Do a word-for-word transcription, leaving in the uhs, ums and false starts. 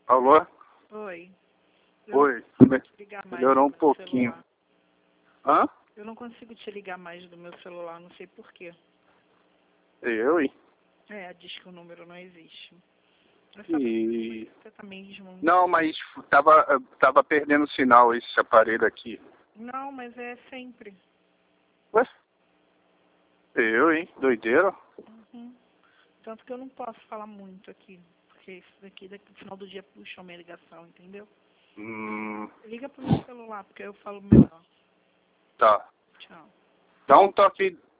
Alô? Oi. Eu Oi. não consigo te ligar mais Melhorou um do meu pouquinho. celular. Hã? Eu não consigo te ligar mais do meu celular, não sei porquê. Eu, hein? É, diz que o número não existe. É só E... você tá mesmo. Não, mas tava, tava perdendo sinal esse aparelho aqui. Não, mas é sempre. Ué? Eu, hein? Doideira? Uhum. Tanto que eu não posso falar muito aqui. Porque isso daqui, daqui no final do dia puxa a minha ligação, entendeu? Hum... Liga pro meu celular, porque eu falo melhor. Tá. Tchau. Dá um toque